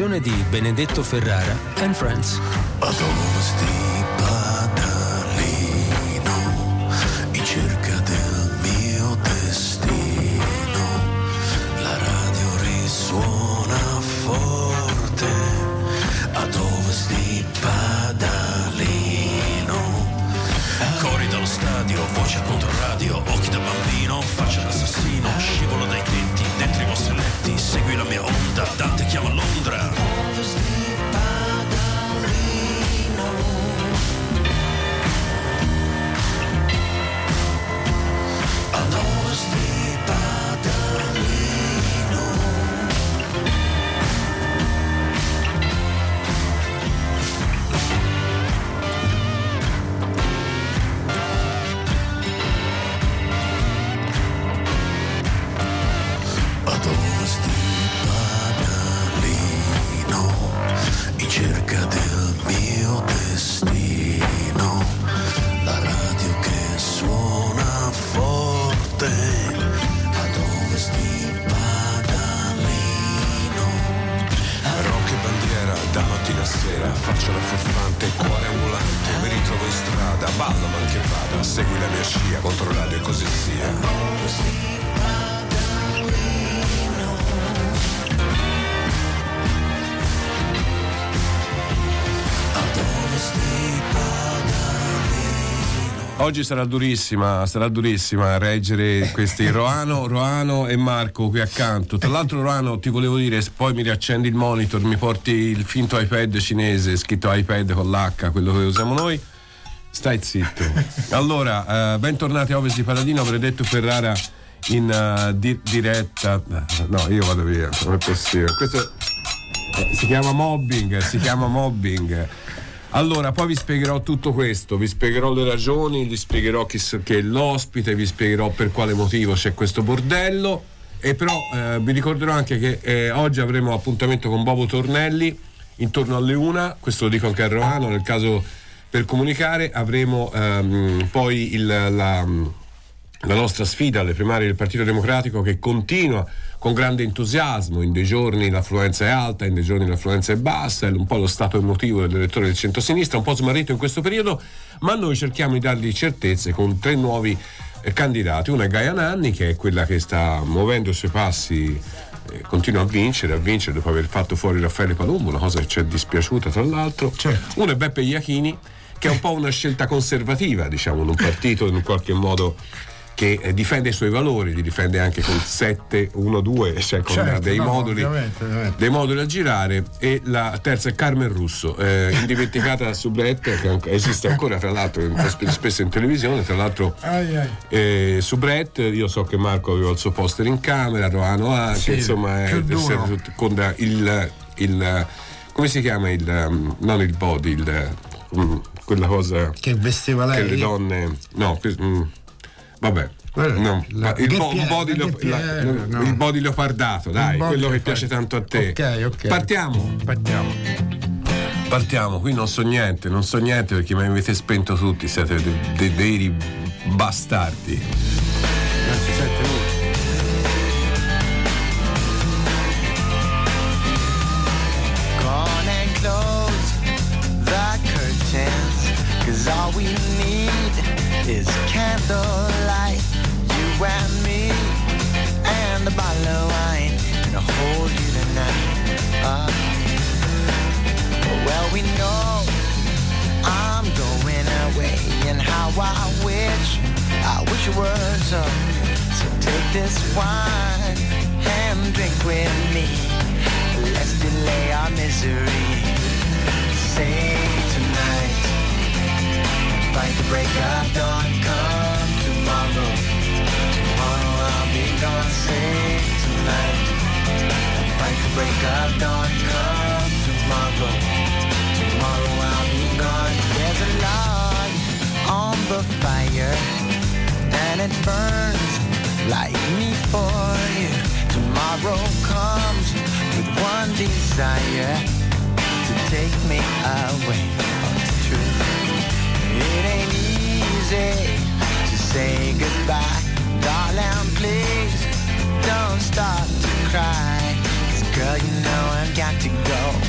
direzione di Benedetto Ferrara and Friends. Ad ovest di Padalino, in cerca del mio destino, la radio risuona forte. Ad ovest di Padalino, cori dallo stadio, voce contro radio, occhi da bambino, faccia d'assassino, scivolo dai tetti, dentro i vostri letti, segui la mia onda, Dante chiama Londra. Cerca del mio destino, la radio che suona forte, ad ovest di Padalino. Rock e bandiera, da mattina a sera, faccio la furfante, cuore ambulante, mi ritrovo in strada, ballo ma che vada, segui la mia scia, contro radio e così sia. Ad ovest di Oggi sarà durissima a reggere questi Roano e Marco qui accanto. Tra l'altro, Roano, ti volevo dire, poi mi riaccendi il monitor, mi porti il finto iPad cinese scritto iPad con l'H, quello che usiamo noi. Stai zitto. Allora, bentornati a Ovest di Paladino, Benedetto Ferrara in diretta. No, io vado via, non è possibile. Questo si chiama mobbing. Allora, poi vi spiegherò tutto questo, vi spiegherò le ragioni, vi spiegherò chi è l'ospite, vi spiegherò per quale motivo c'è questo bordello, e però vi ricorderò anche che oggi avremo appuntamento con Bobo Tornelli intorno alle 1, questo lo dico anche a Roano, nel caso per comunicare. Avremo poi la nostra sfida alle primarie del Partito Democratico, che continua con grande entusiasmo. In dei giorni l'affluenza è alta, in dei giorni l'affluenza è bassa, è un po' lo stato emotivo dell'elettore del centro-sinistra, un po' smarrito in questo periodo, ma noi cerchiamo di dargli certezze con 3 nuovi candidati. Una è Gaia Nanni, che è quella che sta muovendo i suoi passi, continua a vincere dopo aver fatto fuori Raffaele Palumbo, una cosa che ci è dispiaciuta tra l'altro. Certo. Uno è Beppe Iachini, che è un po' una scelta conservativa, diciamo, in un partito in qualche modo che difende i suoi valori, li difende anche con 7-1-2, cioè con dei moduli a girare. E la terza è Carmen Russo, indimenticata da Soubrette, che esiste ancora tra l'altro spesso in televisione, tra l'altro. Soubrette, io so che Marco aveva il suo poster in camera, Roano anche, sì, insomma con il come si chiama, non il body, quella cosa che vestiva lei, che le donne vabbè, il body leopardato, dai, quello che piace tanto a te. Ok. Partiamo. Qui non so niente perché mi avete spento tutti, siete dei veri bastardi. Non ci sente lui. Gone and close the curtains, 'cause all we need is candlelight, you and me, and a bottle of wine, and I'll hold you tonight. Well, we know I'm going away, and how I wish it were so. So take this wine and drink with me. Let's delay our misery. Say tonight, fight the break of dawn. Come tomorrow I'll be gone. Say tonight, fight the break of dawn. Come tomorrow I'll be gone. There's a log on the fire, and it burns like me for you. Tomorrow comes with one desire, to take me away. It's true, it ain't easy to say goodbye. Darling, please don't start to cry, 'cause girl, you know I've got to go.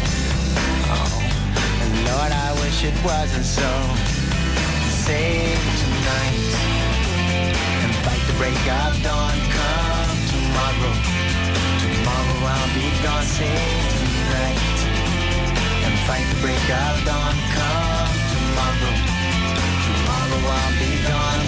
wish it wasn't so. Save tonight and fight the break of dawn. Come tomorrow, tomorrow I'll be gone. Save tonight and fight the break of dawn. Come tomorrow, tomorrow I'll be gone.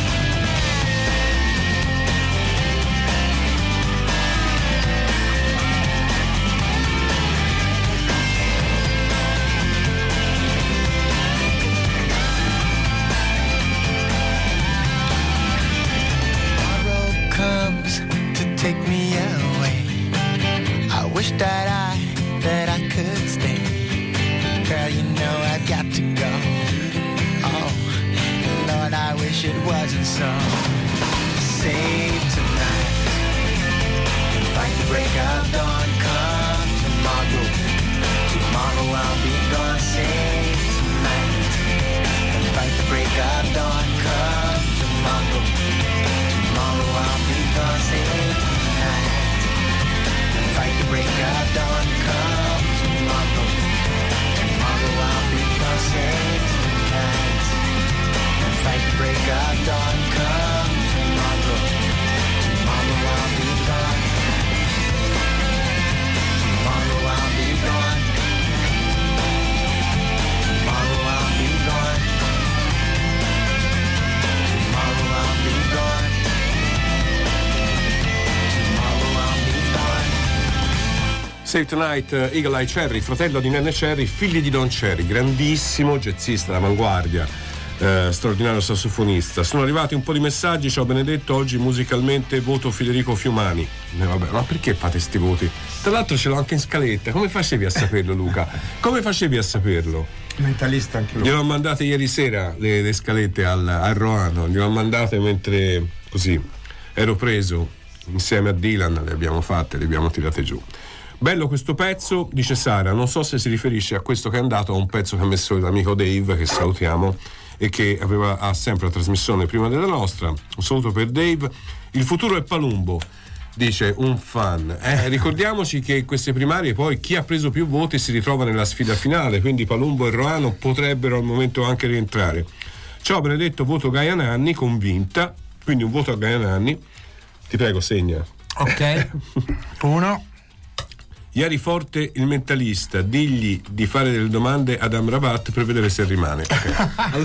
Take me away. I wish that I could stay. Girl, you know I've got to go. Oh, Lord, I wish it wasn't so. Save tonight and fight the break of dawn. Come tomorrow, tomorrow I'll be gone. Save tonight and fight the break of dawn. Come tomorrow, tomorrow I'll be gone. Save fight the break of dawn. Come tomorrow, tomorrow I'll be gone. Save tonight and fight the break of dawn. Come tomorrow, tomorrow I'll be gone. Tomorrow I'll be gone. Tomorrow I'll be gone. Tomorrow I'll be gone. Save Tonight, Eagle Eye Cherry, fratello di Nene Cherry, figli di Don Cherry, grandissimo jazzista d'avanguardia, straordinario sassofonista. Sono arrivati un po' di messaggi. Ciao Benedetto, oggi musicalmente voto Federico Fiumani. Vabbè, ma perché fate sti voti? Tra l'altro ce l'ho anche in scaletta. Come facevi a saperlo, Luca? Come facevi a saperlo? Mentalista anche lui. Gliel'ho mandate ieri sera le scalette al Roano, gliel'ho mandate mentre così ero preso insieme a Dylan, le abbiamo fatte, le abbiamo tirate giù. Bello questo pezzo, dice Sara, non so se si riferisce a questo che è andato, a un pezzo che ha messo l'amico Dave, che salutiamo, e che ha sempre la trasmissione prima della nostra. Un saluto per Dave. Il futuro è Palumbo, dice un fan. Ricordiamoci che queste primarie poi chi ha preso più voti si ritrova nella sfida finale, quindi Palumbo e Roano potrebbero al momento anche rientrare. Ciao Benedetto, voto Gaia Nanni, convinta, quindi un voto a Gaia Nanni. Ti prego, segna. Ok. 1. Ieri forte il mentalista, digli di fare delle domande ad Amrabat per vedere se rimane. Okay.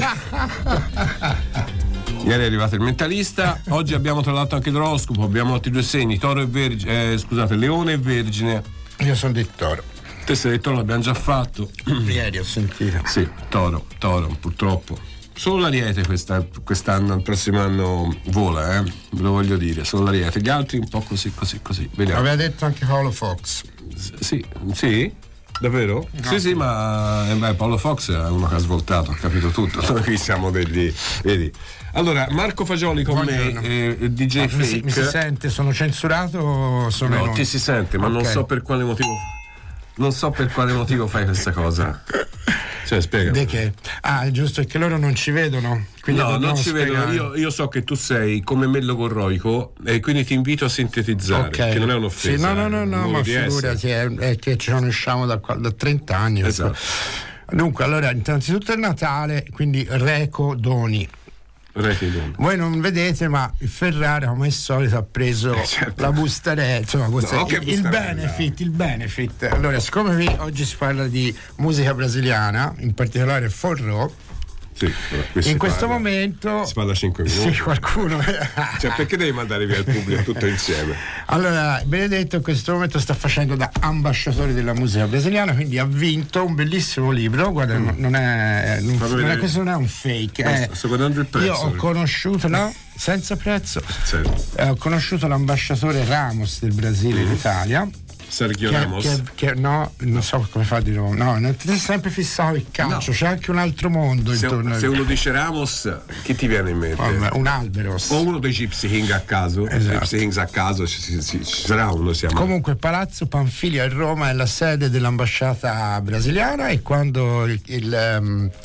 Ieri è arrivato il mentalista, oggi abbiamo tra l'altro anche l'oroscopo, abbiamo altri due segni, Toro e Vergine, Leone e Vergine. Io sono di Toro. Te sei di Toro, l'abbiamo già fatto. Ieri ho sentito. Sì, Toro, purtroppo. Solo l'Ariete quest'anno, il prossimo anno vola, ve lo voglio dire, solo l'Ariete, gli altri un po' così. Vediamo. Aveva detto anche Paolo Fox. Sì? Davvero? No. Sì, ma Paolo Fox è uno che ha svoltato, ha capito tutto. Noi qui siamo degli. Vedi. Allora, Marco Fagioli con me, DJ Fake. Mi si sente? Sono censurato o sono. No, ti si sente, ma okay. Non so per quale motivo. Non so per quale motivo fai questa cosa. Cioè, spiegami. Di che? Ah, giusto, è che loro non ci vedono. No, non ci vedono. Io so che tu sei come me logorroico e quindi ti invito a sintetizzare, okay. Che non è un'offesa. Sì, no, ma figurati, è che ci conosciamo da 30 anni. Esatto. Dunque, allora, innanzitutto è Natale, quindi Reco Doni. Voi non vedete, ma il Ferrara come al solito ha preso la bustarella, insomma, il benefit. Allora, siccome oggi si parla di musica brasiliana, in particolare forró, sì, in questo momento si parla 5 minuti. Sì, qualcuno. Cioè, perché devi mandare via il pubblico tutto insieme? Allora, Benedetto in questo momento sta facendo da ambasciatore della musica brasiliana, quindi ha vinto un bellissimo libro. Guarda, questo non è un fake. Sto guardando il prezzo. Io ho conosciuto, senza prezzo. Ho conosciuto l'ambasciatore Ramos del Brasile in Italia. Sergio Ramos? No, non so come fa di nuovo. No, non ti sei sempre fissato il calcio, c'è anche un altro mondo intorno. Se uno dice Ramos, chi ti viene in mente? Un Alberos. O uno dei Gypsy King a caso. Esatto. Gypsy Kings a caso ci sarà uno. Comunque Palazzo Panfili a Roma è la sede dell'ambasciata brasiliana e quando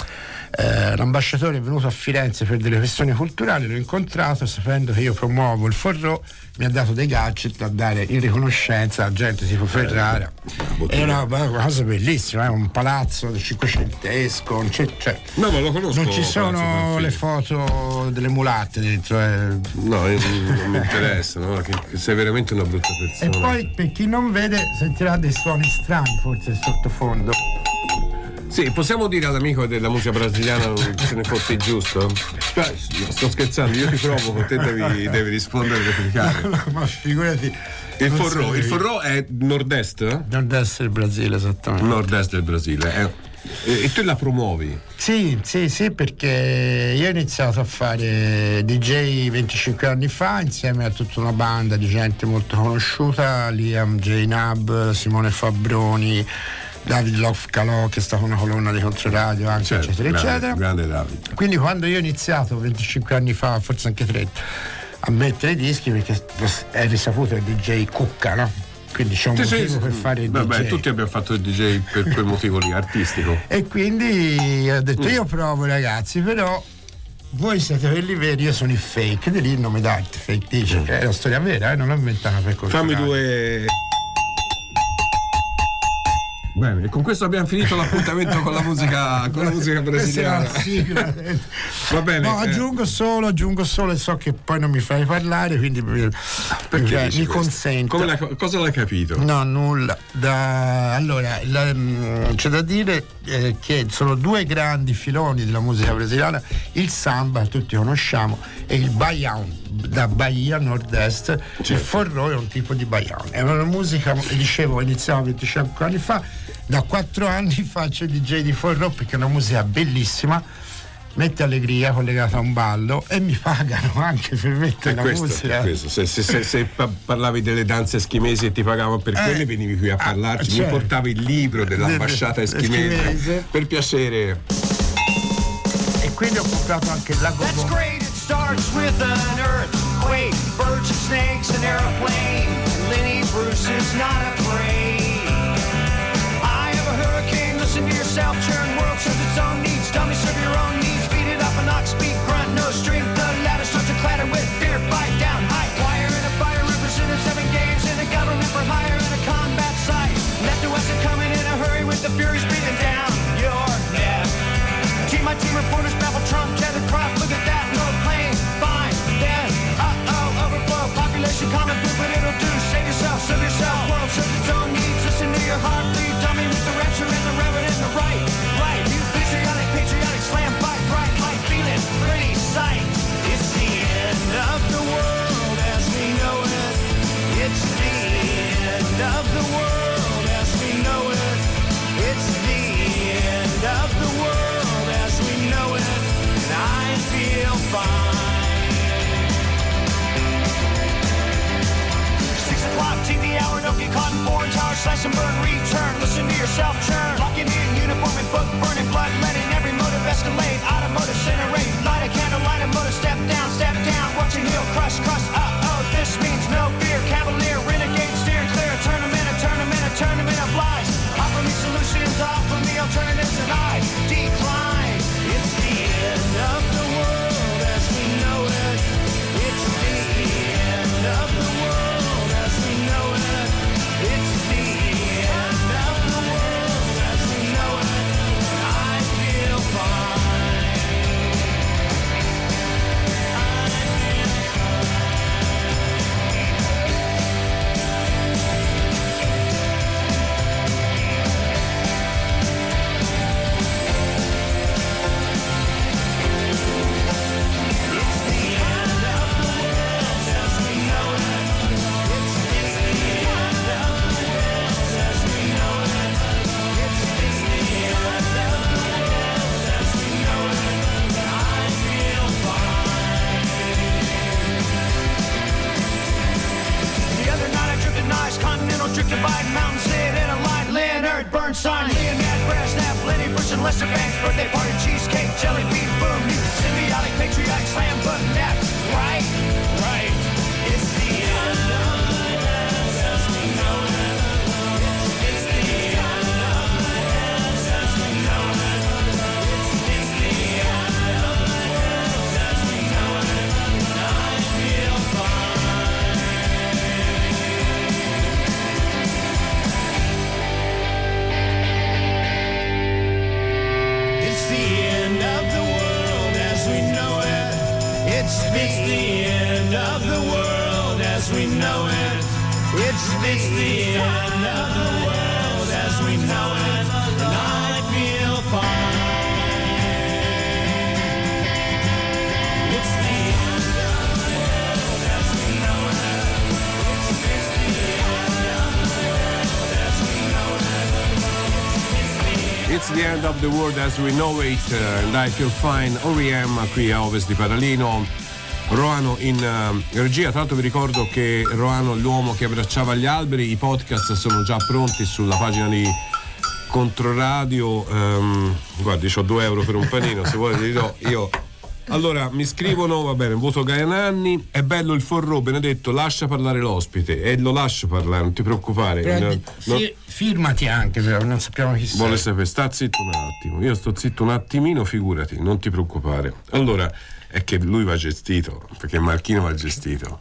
L'ambasciatore è venuto a Firenze per delle questioni culturali, l'ho incontrato, sapendo che io promuovo il Forró, mi ha dato dei gadget da dare in riconoscenza a gente tipo Ferrara. È una cosa bellissima, è un palazzo del cinquecentesco, no, ma lo conosco, non ci sono le foto delle mulatte dentro. No, non mi interessa, no? Che sei veramente una brutta persona. E poi per chi non vede sentirà dei suoni strani forse sottofondo. Sì, possiamo dire all'amico della musica brasiliana che se ne fosse giusto? Sto scherzando, io ti provo, te devi rispondere e replicare. No, ma figurati. Il Forró è nord-est? Nord-est del Brasile, esattamente. Nord-est del Brasile. E tu la promuovi? Sì, perché io ho iniziato a fare DJ 25 anni fa insieme a tutta una banda di gente molto conosciuta, Liam J. Nab, Simone Fabbroni, David Love Calò, che è stata una colonna di Controradio anche, certo, eccetera. Grande David. Quindi quando io ho iniziato 25 anni fa, forse anche 30, a mettere i dischi, perché è risaputo il DJ Cucca, no? Quindi c'è un motivo per fare il DJ. Vabbè, tutti abbiamo fatto il DJ per quel motivo lì, artistico. E quindi ho detto io provo, ragazzi, però voi siete quelli veri, io sono il fake. Di lì il nome d'arte, Fake DJ, che è una storia vera, non l'ho inventata per coltivare. Fammi due. Bene, e con questo abbiamo finito l'appuntamento con la musica brasiliana. Va bene. No, aggiungo solo, e so che poi non mi fai parlare, quindi mi consento. Cosa l'hai capito? No, nulla. Allora, c'è da dire che sono due grandi filoni della musica brasiliana, il samba, tutti conosciamo, e il baião, da Bahia, nord-est. Certo. Il Forró è un tipo di baião. È una musica, dicevo, iniziamo 25 anni fa. Da 4 anni faccio il DJ di Forró perché è una musica bellissima, mette allegria collegata a un ballo, e mi pagano anche per mettere la musica. Se parlavi delle danze eschimesi e ti pagavano per quelle, venivi qui a parlarci, certo. Mi portavi il libro dell'ambasciata eschimese. Per piacere. E quindi ho comprato anche la That's great, it starts with an earthquake, birds and snakes, an airplane. Lenny Bruce is not afraid. Listen to yourself, churn, world serves its own needs. Dummy, serve your own needs. Beat it up, a knock, speak, grunt, no strength. The ladder starts to clatter with fear. Bite down, high wire in a fire. Represented 7 games in a government for hire in a combat site. Left to west and coming in a hurry with the furies breathing down your neck. Team by team reporters baffle Trump, tethered crop. Look at that, no plane, fine, then, overflow. Population common food, but it'll do. Save yourself, serve yourself. World serves its own needs. Listen to your heart, bleed, dummy with the rapture and the reverend. Right, you patriotic, slam, fight, bright, light, feeling, pretty sight. It's the end of the world as we know it. It's the end of the world as we know it. It's the end of the world as we know it. And I feel fine. 6 o'clock, TV hour, don't get caught in foreign tower, slash and burn, return. Listen to yourself churn. Locking in uniform and book, burning blood, letting every motive escalate. Automotive incinerate. Light a candle, light a motor, step down, watch your heel crush. This means no fear. Cavalier, renegade, steer clear. A tournament of lies. Offer me solutions, offer me alternatives, and I decline. It's the end of the world as we know it. It's the end of the world as we know it. It's the end of the world as we know it. I feel fine. Drifted by mountains, lit in a light. Leonard Bernstein, Leonard Brezhnev, Lenny Bruce and Lester Banks, birthday party, cheesecake, jelly bean, boom, you symbiotic, patriotic, slam button, that right. It's the end of the world as we know it. It's the end of the world as we know it. It's the It's the end of the world as we know it. It's the end of the world as we know it. And I feel fine. It's the end of the world as we know it. It's the end of the world as we know it. It's the end of the world as we know it, and I feel fine. R.E.M. qui a Ovest di Padalino. Roano in regia. Tra l'altro vi ricordo che Roano, l'uomo che abbracciava gli alberi, i podcast sono già pronti sulla pagina di Controradio. Guardi, c'ho 2 euro per un panino, se vuole li do io. Allora mi scrivono, va bene, voto Gaiananni, è bello il forró, Benedetto, lascia parlare l'ospite, e lo lascio parlare, non ti preoccupare. Firmati anche, però non sappiamo chi sei. Vuole sapere, sta zitto un attimo, io sto zitto un attimino, figurati, non ti preoccupare. Allora, è che lui va gestito, perché Marchino va gestito.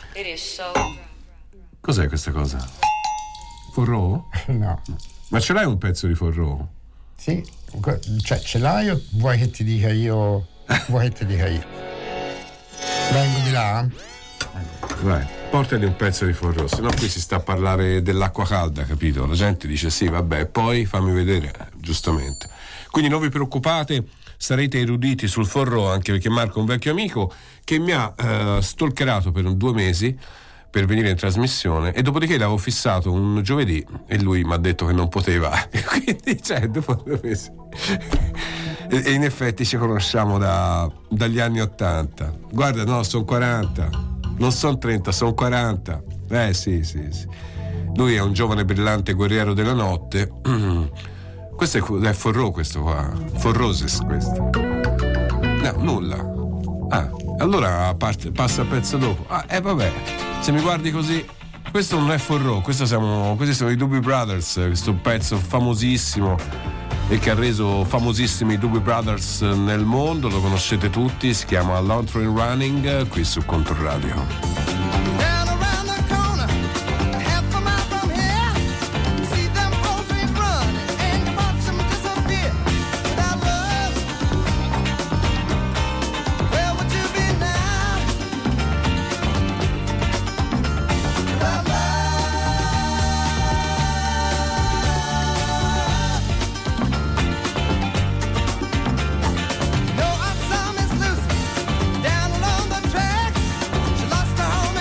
Cos'è questa cosa? Forró? No. Ma ce l'hai un pezzo di forró? Sì, cioè ce l'hai o vuoi che ti dica io? Vuoi che ti dica io? Vengo di là? Vai, portali un pezzo di forró, sennò qui si sta a parlare dell'acqua calda, capito? La gente dice sì, vabbè, poi fammi vedere, giustamente. Quindi non vi preoccupate, sarete eruditi sul forró, anche perché Marco è un vecchio amico che mi ha stalkerato per 2 mesi per venire in trasmissione, e dopodiché l'avevo fissato un giovedì e lui mi ha detto che non poteva, e quindi dopo 2 mesi e in effetti ci conosciamo dagli anni 80. Guarda, no, sono 40, non sono 30, sono 40. Sì. Lui è un giovane brillante guerriero della notte. Questo è forró, questo qua. Forroses questo. No, nulla. Allora passa il pezzo dopo. Vabbè, se mi guardi così, questo non è forró, questi sono i Doobie Brothers, questo pezzo famosissimo e che ha reso famosissimi i Doobie Brothers nel mondo, lo conoscete tutti, si chiama Long Train Running, qui su Controradio. Down along the tracks, she lost her home.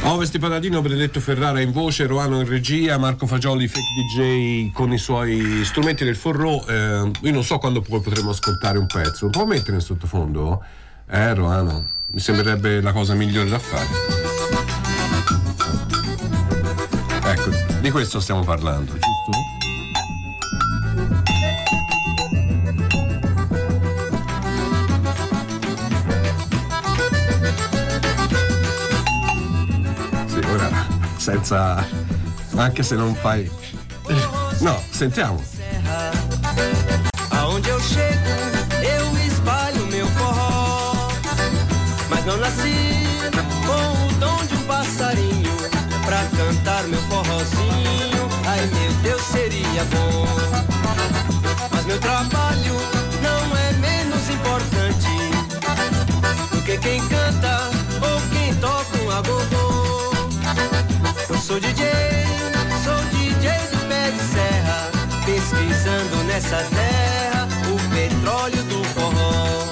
Ovest di Paladino, Benedetto Ferrara in voce, Roano in regia, Marco Fagioli fake DJ con i suoi strumenti del forró. Io non so quando poi potremo ascoltare un pezzo. Lo può mettere in sottofondo? Roano, mi sembrerebbe la cosa migliore da fare. Ecco, di questo stiamo parlando, giusto? Senza, anche se non fai, no, sentiamo. Aonde eu chego, eu espalho meu forró, mas não nasci com o dom de passarinho pra cantar meu forrozinho. Ai meu Deus, seria bom, mas meu trabalho não é menos importante do que quem canta ou quem toca um agogô. Eu sou DJ de pé de serra, pesquisando nessa terra o petróleo do forró.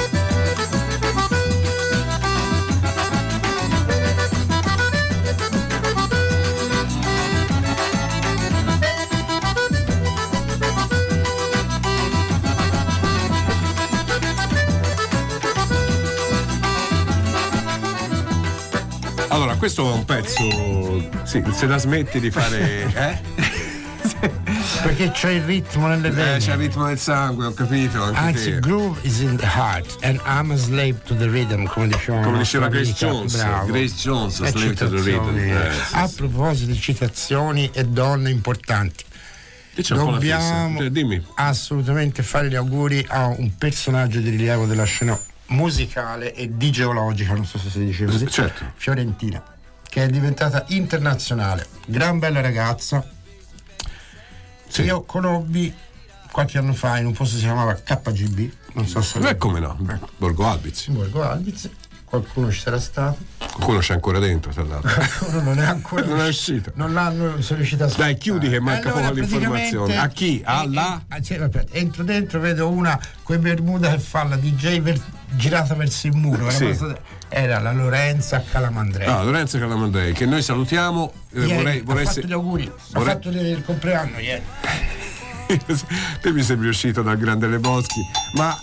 Allora, questo è un pezzo, sì, se la smetti di fare, Perché c'è il ritmo nelle vene. C'è il ritmo del sangue, ho capito. Anzi, il groove is in the heart and I'm a slave to the rhythm, come diceva Grace Jones. Bravo. Grace Jones, a slave to the rhythm. A proposito di citazioni e donne importanti, dobbiamo assolutamente fare gli auguri a un personaggio di rilievo della scena musicale e di geologica, non so se si dice così, certo. fiorentina, che è diventata internazionale, gran bella ragazza. Sì. Io conobbi qualche anno fa in un posto che si chiamava KGB, non so se come no, Borgo Albiz, qualcuno ci sarà stato, qualcuno c'è ancora dentro, tra l'altro. Qualcuno non è ancora non è uscito, non sono riuscito a dai, chiudi che manca poco l'informazione. A chi? Entro dentro, vedo una coi Bermuda che fa la DJ girata verso il muro, era la Lorenza Calamandrei. Lorenza Calamandrei, che noi salutiamo. Vorrei ha fatto gli auguri, ha fatto il compleanno ieri. Te mi sei riuscito dal grande Leboschi, ma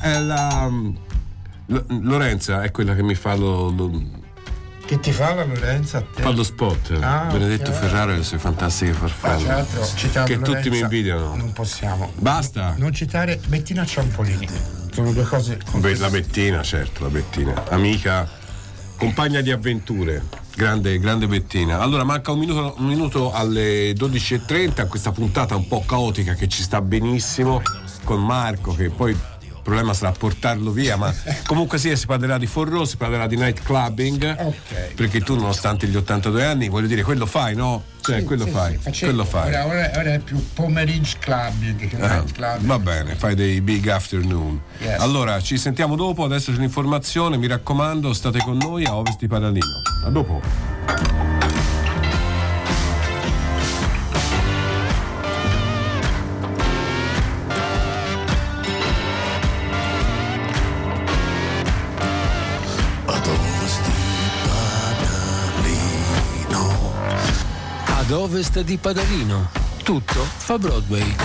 Lorenza è quella che mi fa che ti fa la Lorenza a te? Fa lo spot. Benedetto Ferrara e le sue fantastiche farfalle che Lorenza, tutti mi invidiano. Non possiamo basta non citare Bettina Ciampolini, sono due cose la Bettina, certo, la Bettina, amica, compagna di avventure, grande Bettina. Allora manca un minuto alle 12:30, questa puntata un po' caotica che ci sta benissimo con Marco, che poi il problema sarà portarlo via, ma comunque sia, si parlerà di forró, si parlerà di night clubbing, perché tu nonostante gli 82 anni, voglio dire, quello fai, no? Cioè, sì, quello fai. Ora è più pomeriggio clubbing che night clubbing. Va bene, fai dei big afternoon. Yes. Allora, ci sentiamo dopo, adesso c'è l'informazione, mi raccomando, state con noi a Ovest di Paladino. A dopo. Ad ovest di Padalino, tutto fa Broadway.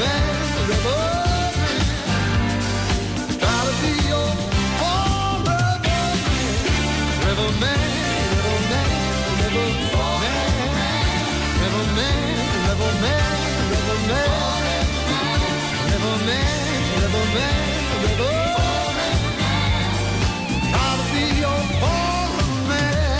man, rebel man. Try to be your own rebel man, rebel man, rebel man, rebel man, rebel man, rebel man, rebel man, rebel man, rebel man. Try to be your own man.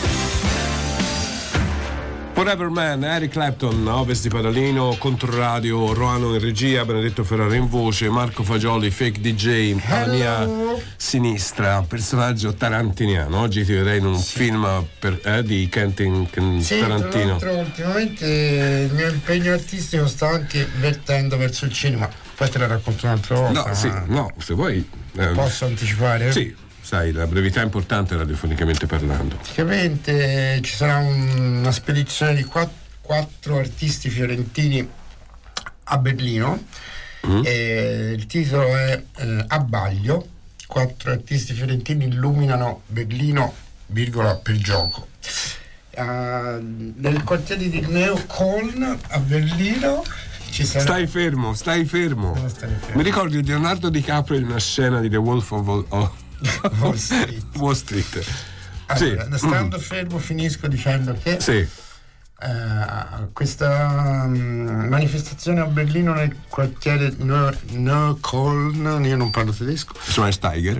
Forever Man, Eric Clapton, Ovest di Padalino, Controradio, Roano in regia, Benedetto Ferrara in voce, Marco Fagioli, Fake DJ alla mia sinistra, personaggio tarantiniano. Oggi ti vedrei in un film di Quentin Tarantino. Tra l'altro, ultimamente il mio impegno artistico sta anche vertendo verso il cinema. Poi te la racconto un'altra volta. No, sì, no, se vuoi. Posso anticipare? Sì. Sai, la brevità è importante radiofonicamente parlando. Praticamente ci sarà una spedizione di quattro artisti fiorentini a Berlino. E il titolo è Abbaglio. 4 artisti fiorentini illuminano Berlino, virgola, per gioco. Nel quartiere di Neukölln a Berlino ci sarà... Stai fermo. Mi ricordi di Leonardo DiCaprio in una scena di The Wolf of Wall Street. Allora, sì. Stando fermo, finisco dicendo che sì. Questa manifestazione a Berlino nel quartiere Neukölln, io non parlo tedesco, Schweinsteiger,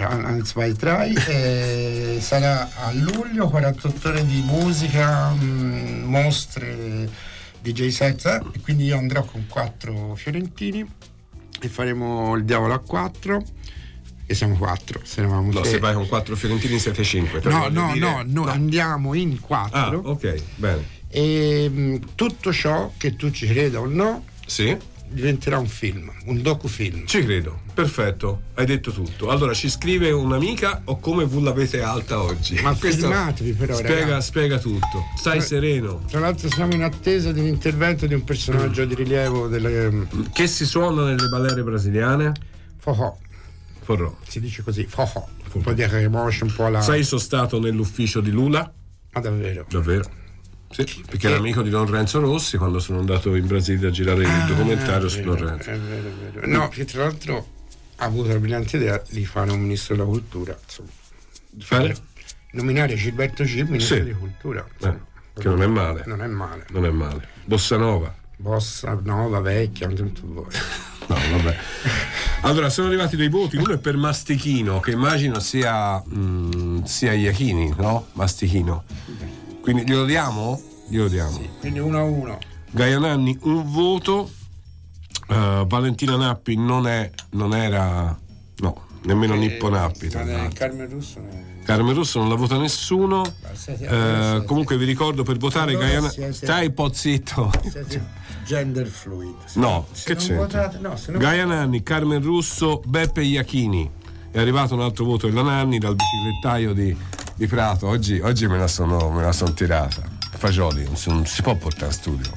sarà a luglio, 48 ore di musica, mostre, DJ set, e quindi io andrò con 4 fiorentini e faremo il Diavolo a 4. E siamo 4, se eravamo no, se vai con 4 fiorentini siete 5. No, andiamo in 4. Ah, ok, bene. E tutto ciò, che tu ci creda o no, sì, diventerà un film, un docufilm. Ci credo, perfetto, hai detto tutto. Allora ci scrive un'amica o come voi l'avete alta oggi. Ma filmatevi però, spiega tutto, stai sereno. Tra l'altro siamo in attesa di un intervento di un personaggio di rilievo che si suona nelle balere brasiliane? Forró. Si dice così, forró. Un po' di riconosce un po' la... Sai, sono stato nell'ufficio di Lula? Ma davvero? Sì, perché era amico di Don Renzo Rossi quando sono andato in Brasile a girare il documentario su Don Renzo. È vero. No, che tra l'altro ha avuto la brillante idea di fare un ministro della cultura, insomma. Nominare Gilberto Gil ministro di cultura. Che non è male. Non è male. Bossa Nova, vecchia, non tutto vuoi. No, vabbè. Allora, sono arrivati dei voti. Uno è per Mastichino, che immagino sia Iachini, no? Mastichino. Quindi glielo diamo? Sì, quindi 1-1. Gaia Nanni un voto. Valentina Nappi non era, no, nemmeno Nippo Nappi. Carmen Russo non la vota nessuno. Comunque vi ricordo, per votare allora Gaia, stai un po' zitto. Gender fluid. No, che c'entra? Gaia Nanni, Carmen Russo, Beppe Iachini. È arrivato un altro voto della Nanni dal biciclettaio di Prato. Oggi me la son tirata. Fagioli, non si può portare a studio.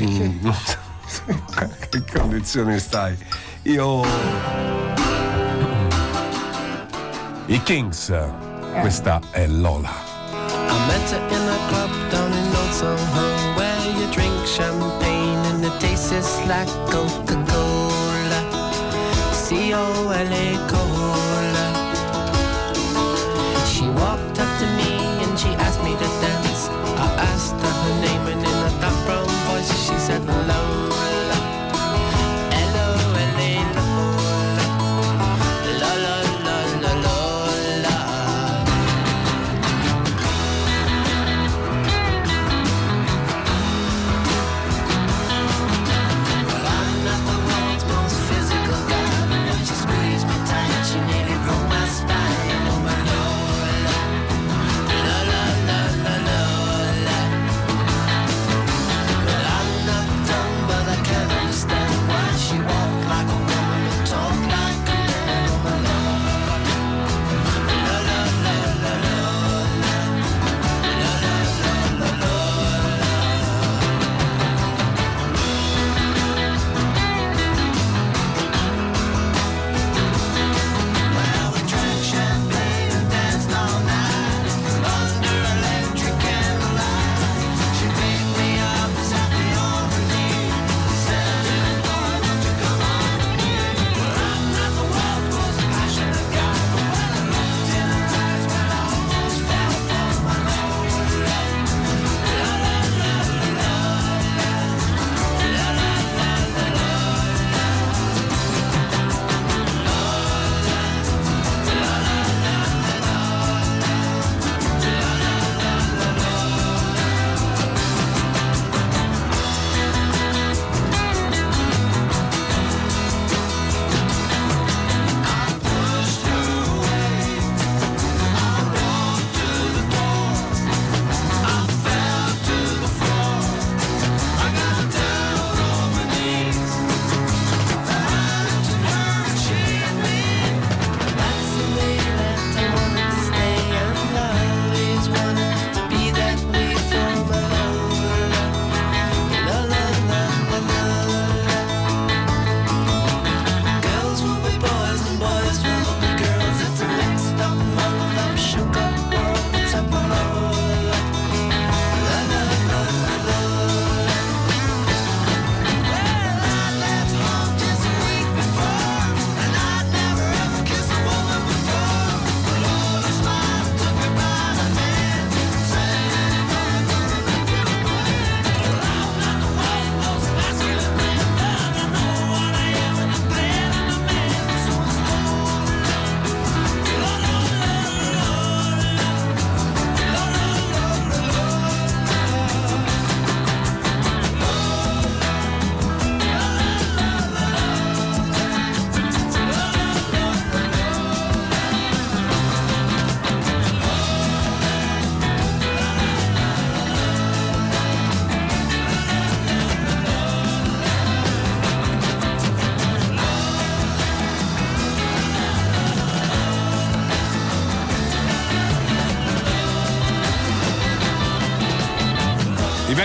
Che condizioni stai? I Kings, questa è Lola. I met her in a club down in Old Soho, where you drink champagne and it tastes like Coca-Cola, C-O-L-A, She walked up to me and she asked me to dance. I asked her her name and in a dark brown voice she said Lola.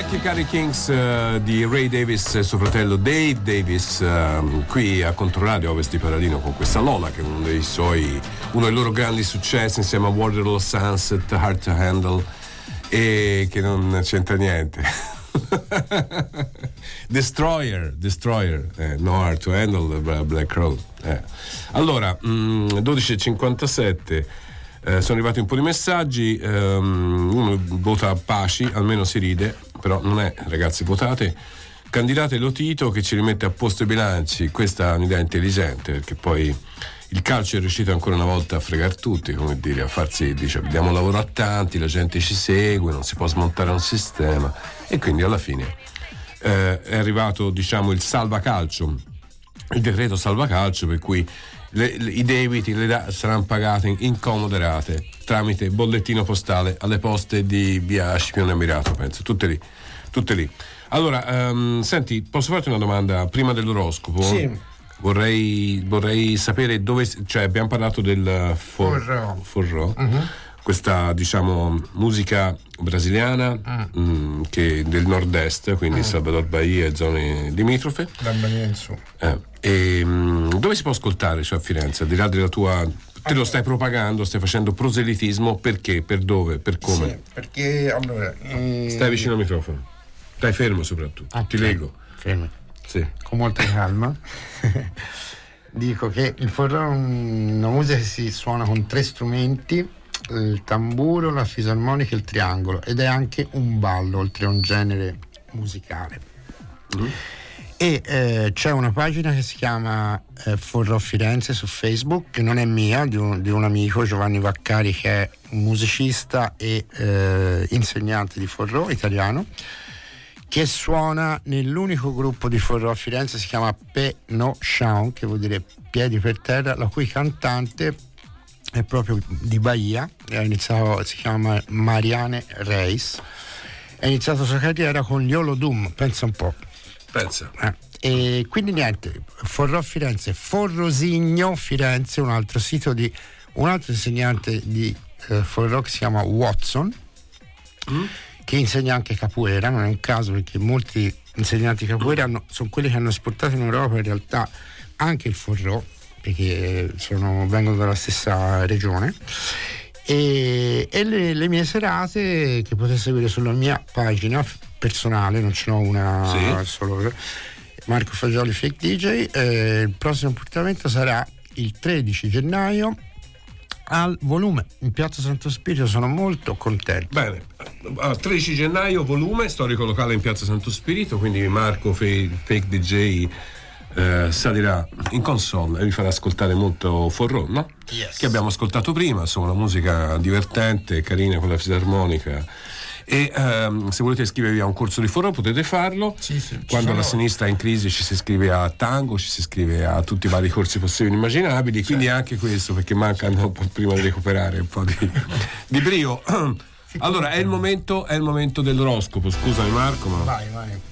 vecchi cari Kings di Ray Davis e suo fratello Dave Davis, qui a Controradio Ovest di Paradino con questa Lola, che è uno dei loro grandi successi insieme a Waterloo Sunset, Hard to Handle, e che non c'entra niente. Destroyer, no Hard to Handle, Black Road. Allora, 12:57. Sono arrivati un po' di messaggi, uno vota Paci, almeno si ride, però non è, ragazzi, votate, candidate Lotito che ci rimette a posto i bilanci. Questa è un'idea intelligente, perché poi il calcio è riuscito ancora una volta a fregar tutti, come dire, a farsi, dice, diamo lavoro a tanti, la gente ci segue, non si può smontare un sistema, e quindi alla fine è arrivato, diciamo, il salvacalcio, il decreto salvacalcio, per cui i debiti saranno pagati incomoderate tramite bollettino postale alle poste di via Scipione Ammirato, penso, tutte lì. Allora, senti, posso farti una domanda prima dell'oroscopo? Sì. Vorrei sapere dove, cioè abbiamo parlato del forró. Uh-huh. Questa, diciamo, musica brasiliana che del nord-est, quindi Salvador Bahia e zone limitrofe. Da Bahia in su. Dove si può ascoltare, cioè a Firenze, al di là della tua... Te lo stai propagando, stai facendo proselitismo, perché? Per dove? Per come? Sì, perché allora... Stai vicino al microfono. Stai fermo soprattutto. Ti leggo. Fermo. Sì. Con molta calma. Dico che il forró è una musica che si suona con 3 strumenti: il tamburo, la fisarmonica e il triangolo, ed è anche un ballo, oltre a un genere musicale. E c'è una pagina che si chiama Forró Firenze su Facebook, che non è mia, di un amico, Giovanni Vaccari, che è un musicista e insegnante di forró italiano, che suona nell'unico gruppo di forró a Firenze, si chiama Pé no chão, che vuol dire piedi per terra, la cui cantante è proprio di Bahia, si chiama Mariane Reis, ha iniziato la sua carriera con gli Olodum, pensa un po'. Pensa. E quindi niente, Forró Firenze, Forrosigno Firenze, un altro sito di un altro insegnante di forró che si chiama Watson, che insegna anche capoeira. Non è un caso, perché molti insegnanti capoeira sono quelli che hanno esportato in Europa in realtà anche il forró, perché vengono dalla stessa regione. E le mie serate, che potete seguire sulla mia pagina personale, non ce n'ho una solo, Marco Fagioli Fake DJ. Il prossimo appuntamento sarà il 13 gennaio al Volume in Piazza Santo Spirito. Sono molto contento. Bene, 13 gennaio Volume, storico locale in Piazza Santo Spirito, quindi Marco Fake DJ salirà in console e vi farà ascoltare molto forró, no? Yes. Che abbiamo ascoltato prima, insomma, una musica divertente, carina, con la fisarmonica. E se volete iscrivervi a un corso di forró potete farlo. Sì, quando la sinistra è in crisi ci si iscrive a tango, ci si iscrive a tutti i vari corsi possibili e immaginabili, quindi anche questo, perché mancano un po' prima di recuperare un po' di brio. Allora è il momento dell'oroscopo. Scusami Marco, ma vai.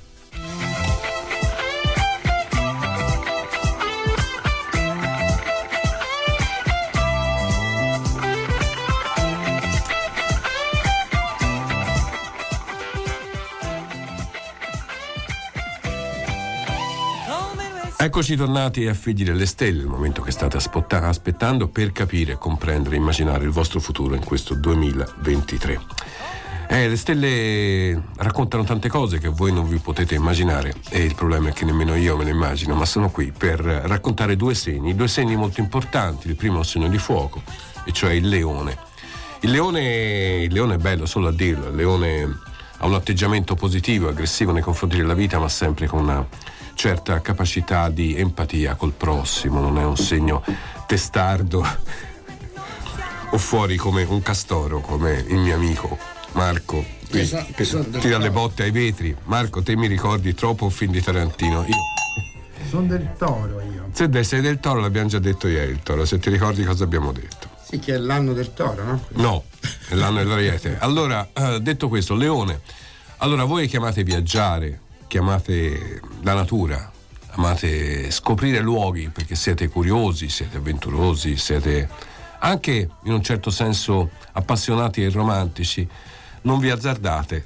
Eccoci tornati a Figli delle Stelle, il momento che state aspettando per capire, comprendere, immaginare il vostro futuro in questo 2023. Le stelle raccontano tante cose che voi non vi potete immaginare, e il problema è che nemmeno io me le immagino, ma sono qui per raccontare due segni molto importanti. Il primo è un segno di fuoco, e cioè il leone. Il leone è bello solo a dirlo. Il leone ha un atteggiamento positivo, aggressivo nei confronti della vita, ma sempre con una certa capacità di empatia col prossimo. Non è un segno testardo o fuori come un castoro, come il mio amico Marco che tira le botte ai vetri. Marco, te mi ricordi troppo un film di Tarantino. Sono del Toro io. Se sei del Toro, l'abbiamo già detto ieri, il Toro, se ti ricordi cosa abbiamo detto. Sì, che è l'anno del Toro, no? No, è l'anno dell'Ariete. Allora, detto questo, Leone, allora voi chiamate viaggiare, chiamate la natura, amate scoprire luoghi perché siete curiosi, siete avventurosi, siete anche in un certo senso appassionati e romantici. Non vi azzardate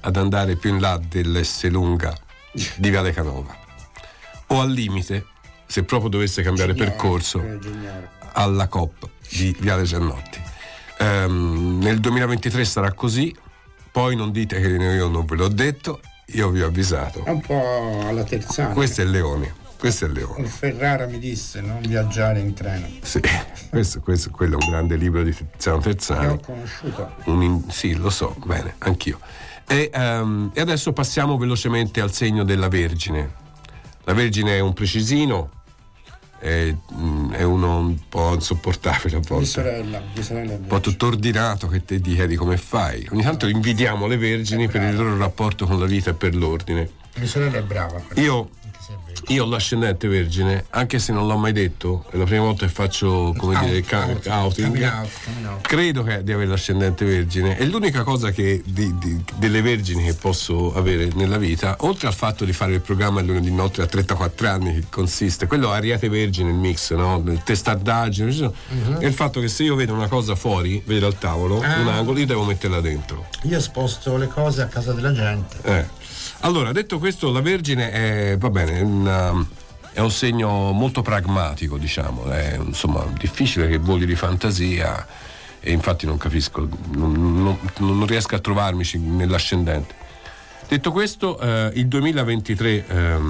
ad andare più in là dell'Esselunga di Viale Canova, o al limite, se proprio dovesse cambiare percorso, alla COP di Viale Giannotti. Nel 2023 sarà così, poi non dite che io non ve l'ho detto, io vi ho avvisato. È un po' alla Terzana. Questo è il Leone. Il Ferrara mi disse non viaggiare in treno. Sì, quello è un grande libro di Tiziano Terzani. Che ho conosciuto. Sì, lo so, bene, anch'io. E adesso passiamo velocemente al segno della Vergine. La Vergine è un precisino, è uno un po' insopportabile a volte. Mia sorella un po' tutto ordinato, che te chiedi come fai. Ogni tanto invidiamo le Vergini per il loro rapporto con la vita e per l'ordine. Mia sorella è brava. Io ho l'ascendente Vergine, anche se non l'ho mai detto, è la prima volta che faccio outing. Credo di avere l'ascendente Vergine. È l'unica cosa che delle Vergini che posso avere nella vita, oltre al fatto di fare il programma il lunedì notte a 34 anni, che consiste, quello Ariete Vergine, il mix, no? Testardaggine, è il fatto che se io vedo una cosa fuori, vedo al tavolo, un angolo, io devo metterla dentro. Io sposto le cose a casa della gente. Allora, detto questo, la Vergine è un segno molto pragmatico, diciamo, è insomma difficile che voli di fantasia, e infatti non capisco, non riesco a trovarmici nell'ascendente. Detto questo, il 2023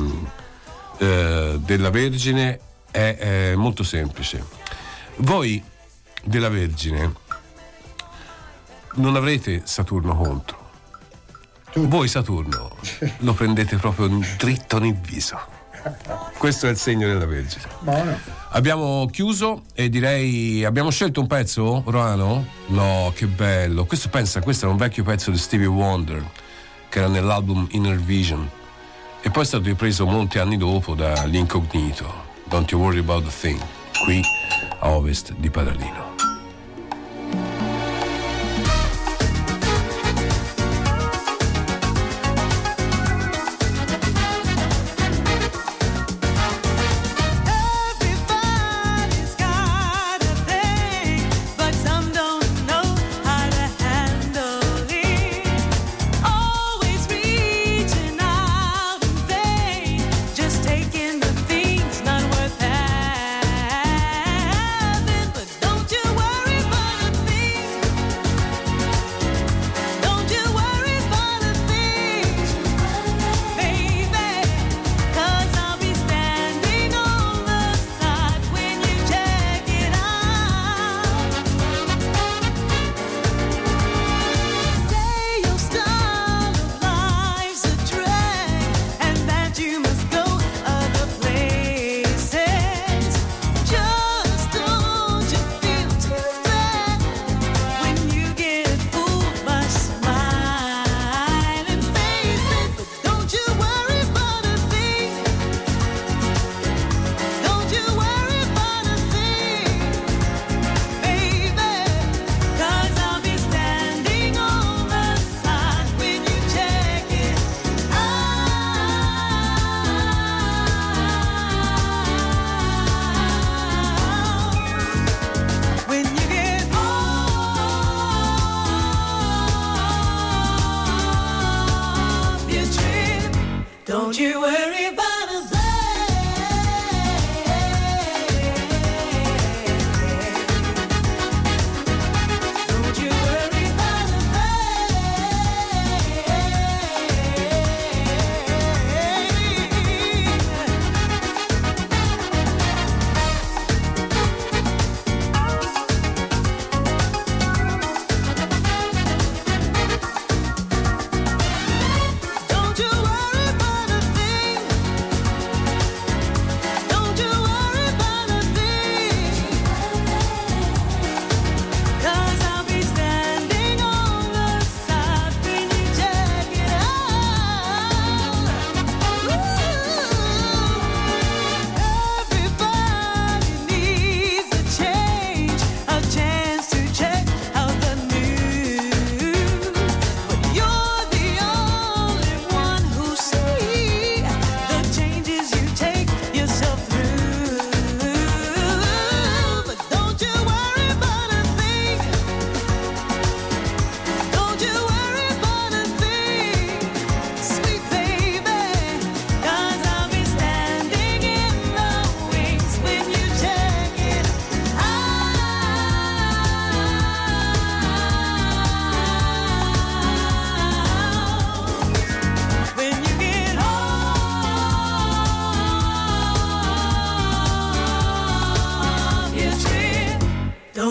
della Vergine è molto semplice. Voi della Vergine non avrete Saturno contro. Voi Saturno lo prendete proprio dritto nel viso. Questo è il segno della Vergine. Buono. Abbiamo chiuso e direi, abbiamo scelto un pezzo, Roano? No, che bello. Questo era un vecchio pezzo di Stevie Wonder che era nell'album Inner Vision e poi è stato ripreso molti anni dopo dagli Incognito. Don't You Worry About a Thing, qui a ovest di Padalino. Don't you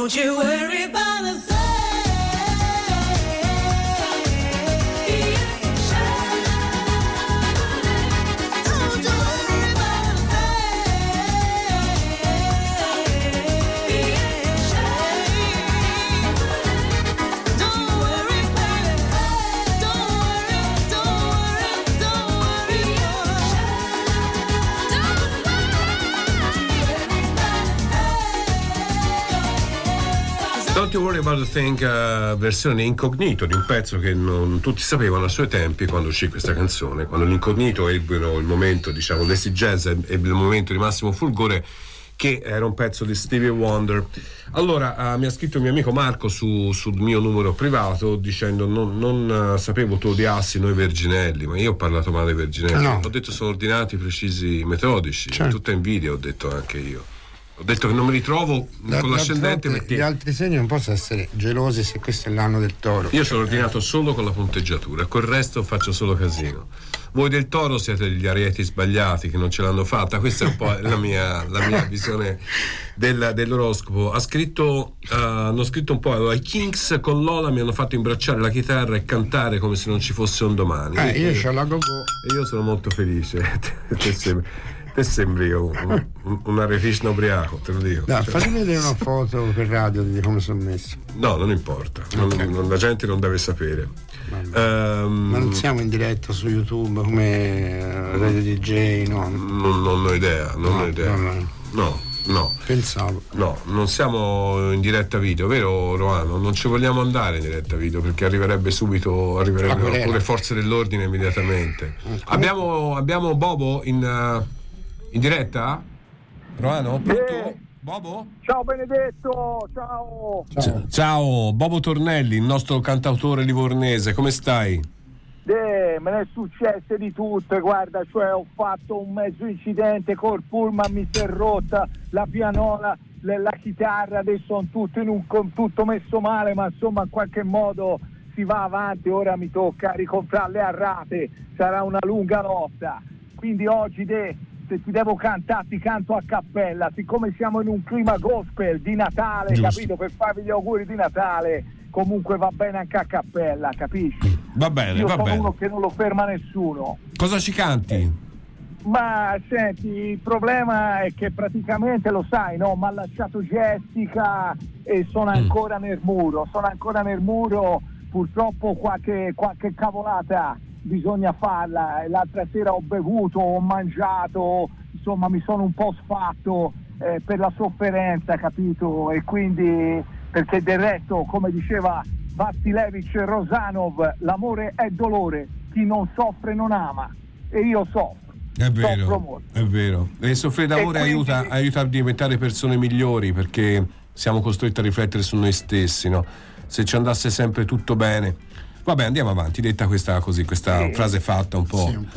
Don't you worry about a thing. Don't You Worry About a Thing, versione incognito di un pezzo che non tutti sapevano a suoi tempi quando uscì questa canzone, quando l'incognito ebbero il momento, diciamo, l'Acid Jazz ebbe il momento di massimo fulgore, che era un pezzo di Stevie Wonder. Allora mi ha scritto il mio amico Marco sul mio numero privato dicendo non sapevo tu odiassi noi verginelli, ma io ho parlato male dei verginelli, no. Ho detto sono ordinati, precisi, metodici, certo. Tutta invidia, ho detto anche io. Ho detto che non mi ritrovo con l'ascendente perché gli altri segni non possono essere gelosi se questo è l'anno del toro. Io sono ordinato solo con la punteggiatura, col resto faccio solo casino. Voi del toro siete gli arieti sbagliati che non ce l'hanno fatta. Questa è un po' la mia visione dell'oroscopo. Hanno scritto un po': i Kinks con Lola mi hanno fatto imbracciare la chitarra e cantare come se non ci fosse un domani. Io c'ho la go-go e io sono molto felice. Te sembri un aretista ubriaco, te lo dico. Dai, fammi vedere una foto per radio di come sono messo. No, non importa, okay. La gente non deve sapere. Ma non siamo in diretta su YouTube come Radio DJ, no? Non ho idea, No. Pensavo. No, non siamo in diretta video, vero Roano? Non ci vogliamo andare in diretta video perché arriverebbero le forze dell'ordine immediatamente. Abbiamo Bobo in diretta? Roano? Pronto? Bobo? Ciao Benedetto, ciao Bobo Tornelli, il nostro cantautore livornese, come stai? Me ne è successe di tutte, guarda, cioè ho fatto un mezzo incidente col pullman, mi si è rotta la pianola, la chitarra, adesso sono tutto messo male, ma insomma in qualche modo si va avanti. Ora mi tocca ricomprarle a rate, sarà una lunga lotta, quindi oggi se ti devo cantare ti canto a cappella, siccome siamo in un clima gospel di Natale, giusto, capito, per farvi gli auguri di Natale. Comunque va bene anche a cappella, capisci? Va bene, io va sono bene. Uno che non lo ferma nessuno. Cosa ci canti? Ma senti, il problema è che praticamente lo sai, no? Mi ha lasciato Jessica e sono ancora nel muro. Purtroppo qualche cavolata bisogna farla. L'altra sera ho bevuto, ho mangiato, insomma mi sono un po' sfatto per la sofferenza, capito? E quindi, perché del resto, come diceva Vassilevich e Rosanov, l'amore è dolore, chi non soffre non ama, e io soffro. È vero. E soffrire d'amore quindi aiuta a diventare persone migliori, perché siamo costretti a riflettere su noi stessi, no? Se ci andasse sempre tutto bene. Vabbè, andiamo avanti, detta questa frase fatta un po'. Sì, un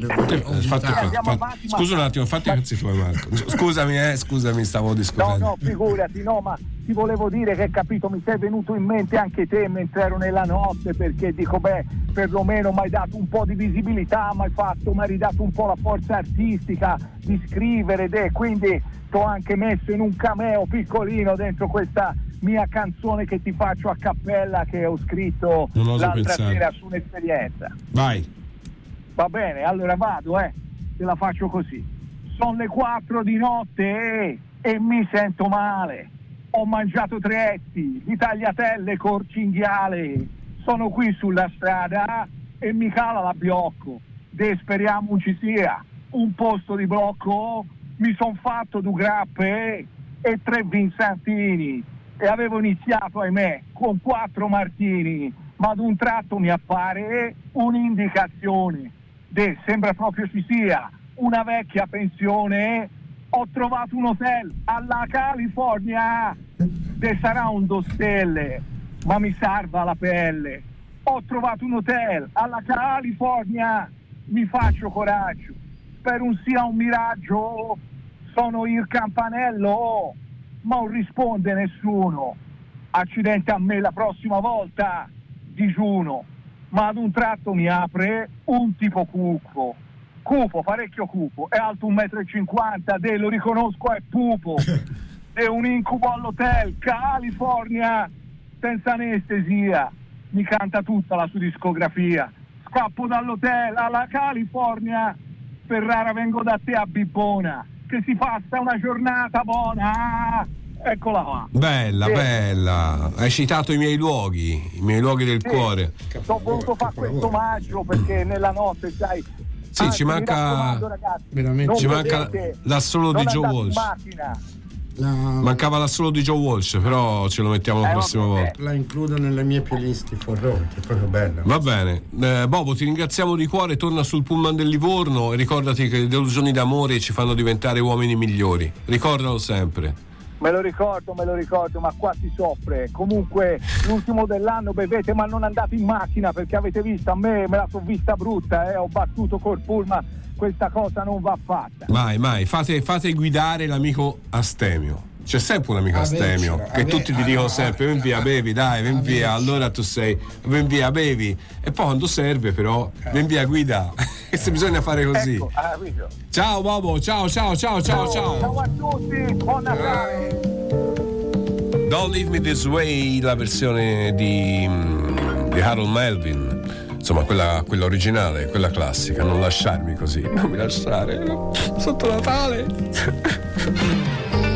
po' Scusa un attimo, fatti i cazzi tuoi, Marco. Scusami, stavo discutendo. No, figurati, ma ti volevo dire che, capito, mi sei venuto in mente anche te mentre ero nella notte, perché dico, perlomeno mi hai dato un po' di visibilità, mi hai ridato un po' la forza artistica di scrivere, quindi t'ho anche messo in un cameo piccolino dentro questa mia canzone che ti faccio a cappella, che ho scritto l'altra sera su un'esperienza. Vai. Va bene, allora vado, te la faccio così. Sono le 4 di notte e mi sento male. Ho mangiato 3 etti di tagliatelle col cinghiale. Sono qui sulla strada e mi cala l'abbiocco. Speriamo ci sia un posto di blocco. Mi son fatto 2 grappe e 3 vinsantini. E avevo iniziato, ahimè, con 4 martini, ma ad un tratto mi appare un'indicazione. Sembra proprio ci sia una vecchia pensione. Ho trovato un hotel alla California. Sarà un 2 stelle, ma mi salva la pelle. Ho trovato un hotel alla California. Mi faccio coraggio. Spero non sia un miraggio. Sono il campanello. Ma non risponde nessuno. Accidente a me, la prossima volta digiuno. Ma ad un tratto mi apre un tipo cupo, parecchio cupo, è alto 1,50 m, lo riconosco, è Pupo. è un incubo all'hotel, California, senza anestesia, mi canta tutta la sua discografia. Scappo dall'hotel alla California, Ferrara vengo da te a Bibbona, che si passa una giornata buona. Eccola qua. Bella, bella. Hai citato i miei luoghi del cuore. Ho voluto fare questo omaggio perché nella notte, sai. Sì, ci manca veramente. Ci manca l'assolo di Joe Walsh. Mancava l'assolo di Joe Walsh, però ce lo mettiamo la prossima volta. La includo nelle mie playlist di Forró, che è proprio bella. Va bene. Bobo, ti ringraziamo di cuore, torna sul pullman del Livorno e ricordati che le delusioni d'amore ci fanno diventare uomini migliori. Ricordalo sempre. Me lo ricordo, ma qua si soffre. Comunque l'ultimo dell'anno bevete, ma non andate in macchina, perché avete visto, a me me la sono vista brutta, ho battuto col pullman, questa cosa non va fatta. Mai, fate guidare l'amico Astemio. C'è sempre un amico Astemio che tutti ti dicono sempre ven via, bevi, dai, ven via, allora tu sei, ven via, bevi, e poi quando serve però ven via, guida. E se bisogna fare così. Ecco, ciao Bobo, ciao. Ciao a tutti, buon Natale. Don't Leave Me This Way, la versione di Harold Melvin, insomma quella originale, quella classica. Non lasciarmi così, non mi lasciare sotto Natale.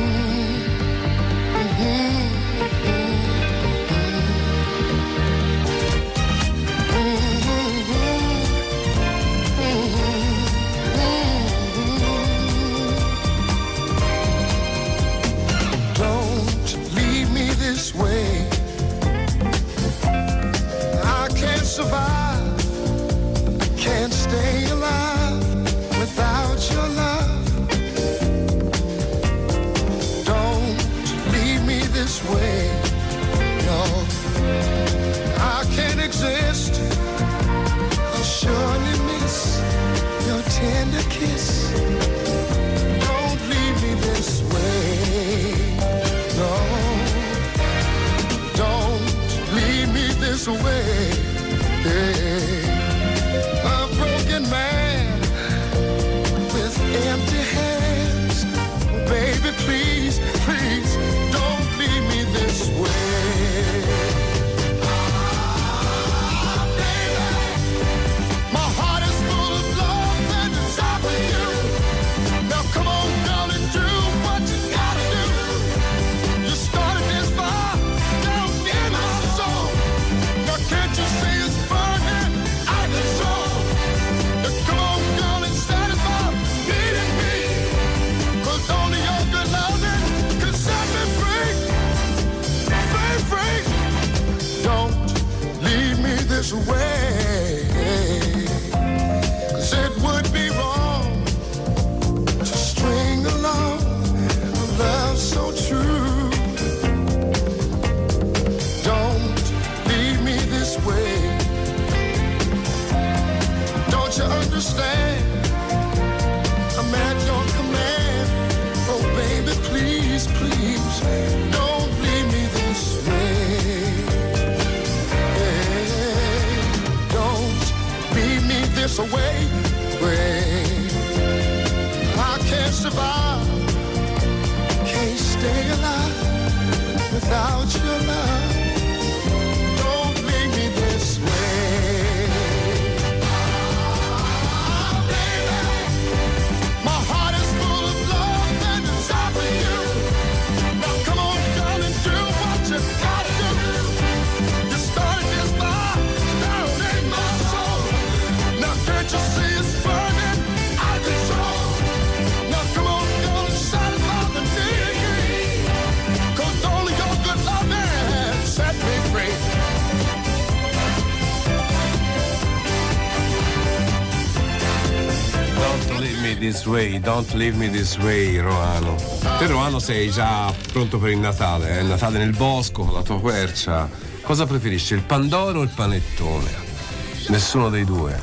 Don't Leave Me This Way, Roano. Te, Roano, sei già pronto per il Natale, Natale nel bosco con la tua quercia. Cosa preferisci, il pandoro o il panettone? Nessuno dei due.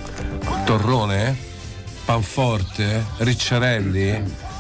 Torrone? Panforte? Ricciarelli?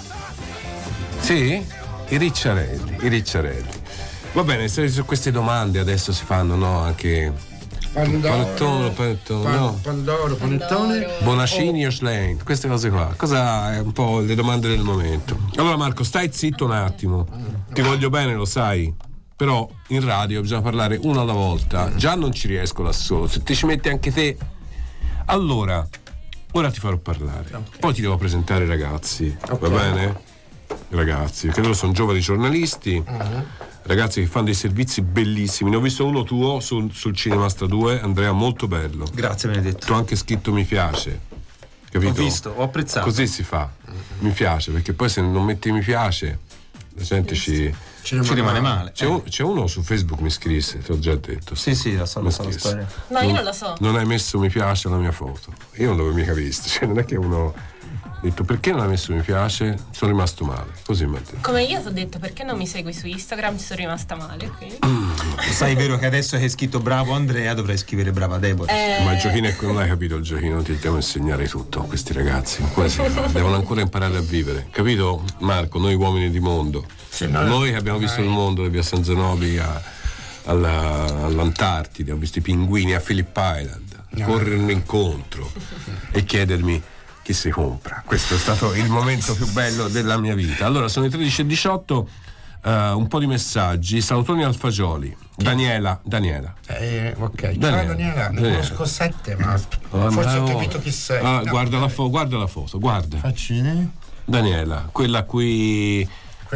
Sì? I ricciarelli. Va bene, su queste domande adesso si fanno, no? Anche panettone. Bonacini o Schlein, queste cose qua. Cosa è un po' le domande del momento. Allora Marco, stai zitto un attimo. Ti voglio bene, lo sai. Però in radio bisogna parlare uno alla volta. Già non ci riesco da solo. Se ti ci metti anche te. Allora, ora ti farò parlare. Poi ti devo presentare i ragazzi. Va bene? Ragazzi, che loro sono giovani giornalisti. Ragazzi che fanno dei servizi bellissimi. Ne ho visto uno tuo sul Cinemasta 2, Andrea, molto bello. Grazie Benedetto. Tu hai anche scritto mi piace, capito? Ho visto, ho apprezzato. Così si fa. Mi piace, perché poi se non metti mi piace la gente ci rimane male. C'è uno su Facebook mi scrisse, te l'ho già detto. Sì, la so la storia. No, io non la so. Non hai messo mi piace alla mia foto. Io non l'avevo mica visto, cioè non è che uno ha detto perché non hai messo mi piace, sono rimasto male, così mi ha detto. Come io ti ho detto perché non mi segui su Instagram, ci sono rimasta male, quindi. Sai, vero che adesso che hai scritto bravo Andrea dovrai scrivere brava Deborah. Ma il giochino è che non hai capito il giochino, ti devo insegnare tutto a questi ragazzi, come si fa? Devono ancora imparare a vivere, capito Marco? Noi uomini di mondo, noi che abbiamo visto il mondo da via San Zenobi all'Antartide, ho visto i pinguini a Phillip Island, corrermi incontro e chiedermi chi si compra. Questo è stato il momento più bello della mia vita. Allora sono le 13:18, un po' di messaggi. Salutoni al Fagioli. Daniela. Ok, Daniela, ne conosco 7, ma forse ho capito chi sei. Guarda la foto, guarda. Faccine. Daniela, quella in cui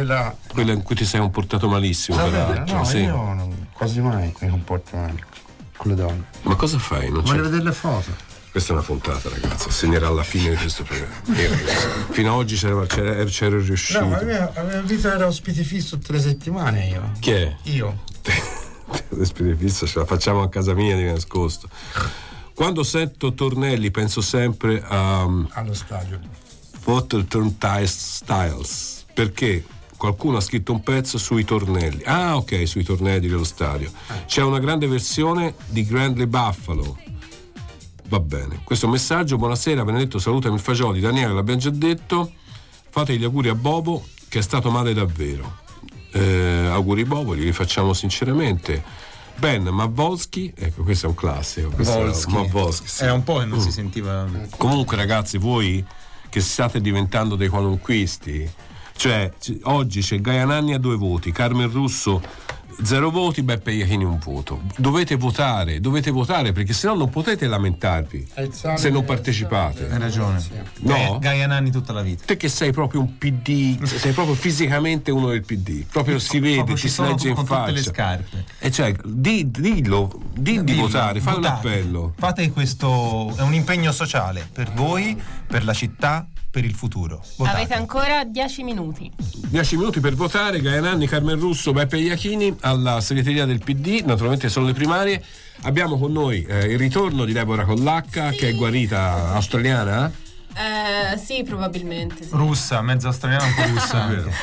ti sei comportato malissimo. No, sì. Io quasi mai mi comporto male con le donne. Ma cosa fai? Voglio vedere le foto. Questa è una puntata, ragazzi, segnerà alla fine di questo programma. Fino ad oggi c'ero riuscito. No, ma avevo detto che era ospite fisso tutte le settimane io. Chi è? Io. L'ospite fisso ce la facciamo a casa mia di nascosto. Quando sento tornelli penso sempre allo stadio Hotel Turnstile Styles, perché qualcuno ha scritto un pezzo sui tornelli. Ok, sui tornelli dello stadio. C'è una grande versione di Grandly Buffalo. Va bene, questo messaggio. Buonasera Benedetto, salutami il Fagioli. Daniele, l'abbiamo già detto. Fate gli auguri a Bobo che è stato male davvero. Auguri Bobo, li rifacciamo sinceramente. Ben Mavolsky, ecco, questo è un classico. Mavolsky, sì. Era un po' che non si sentiva. Comunque ragazzi, voi che state diventando dei qualunquisti, cioè oggi c'è Gaia Nanni a 2 voti, Carmen Russo 0 voti, Beppe Iachini 1 voto. Dovete votare perché sennò non potete lamentarvi se non partecipate. Hai ragione. No? Gaia Nanni tutta la vita. Te che sei proprio un PD, sei proprio fisicamente uno del PD, proprio si vede, ti si legge in con faccia. Tutte le scarpe. E cioè, dillo di votare, fai un appello. Fate questo, è un impegno sociale per voi, per la città, per il futuro. Votate. Avete ancora 10 minuti. 10 minuti per votare. Gaia Nanni, Carmen Russo, Beppe Iachini alla segreteria del PD. Naturalmente sono le primarie. Abbiamo con noi il ritorno di Deborah Collacca, che è guarita australiana. Sì, probabilmente sì. Russa, mezza australiana, un po' russa.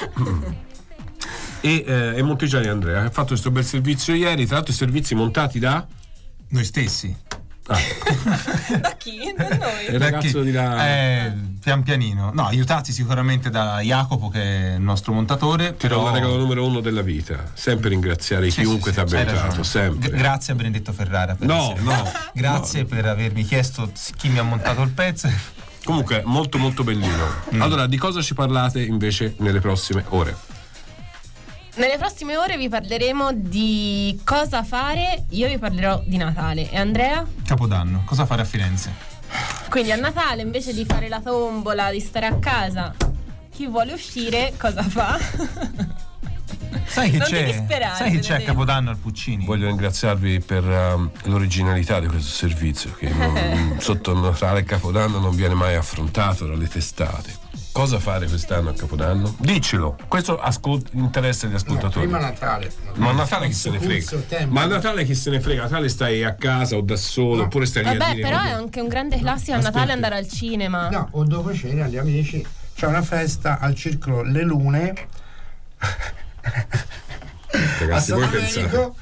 E Montigiani Andrea, che ha fatto questo bel servizio ieri. Tra l'altro i servizi montati da noi stessi. Da chi? Da noi? Il ragazzo di là. Pian pianino. No, aiutati sicuramente da Jacopo, che è il nostro montatore. Però la regola numero 1 della vita, sempre ringraziare chiunque ti abbia aiutato, sempre. Grazie a Benedetto Ferrara per grazie per avermi chiesto chi mi ha montato il pezzo. Comunque molto molto bellino. Allora, di cosa ci parlate invece nelle prossime ore? Nelle prossime ore vi parleremo di cosa fare. Io vi parlerò di Natale. E Andrea? Capodanno. Cosa fare a Firenze? Quindi a Natale, invece di fare la tombola, di stare a casa, chi vuole uscire cosa fa? Sai che non c'è a Capodanno al Puccini? Voglio ringraziarvi per l'originalità di questo servizio, che sotto Natale e Capodanno non viene mai affrontato dalle testate. Cosa fare quest'anno a Capodanno? Diccelo, questo interessa gli ascoltatori. Prima Natale. Ma a Natale chi se ne frega? Ma a Natale chi se ne frega? A Natale stai a casa o da solo, oppure stai lì a dire. Vabbè, però è anche un grande classico a Natale andare al cinema. No, o dopo cena agli amici. C'è una festa al Circolo Le Lune. Ragazzi, voi pensate.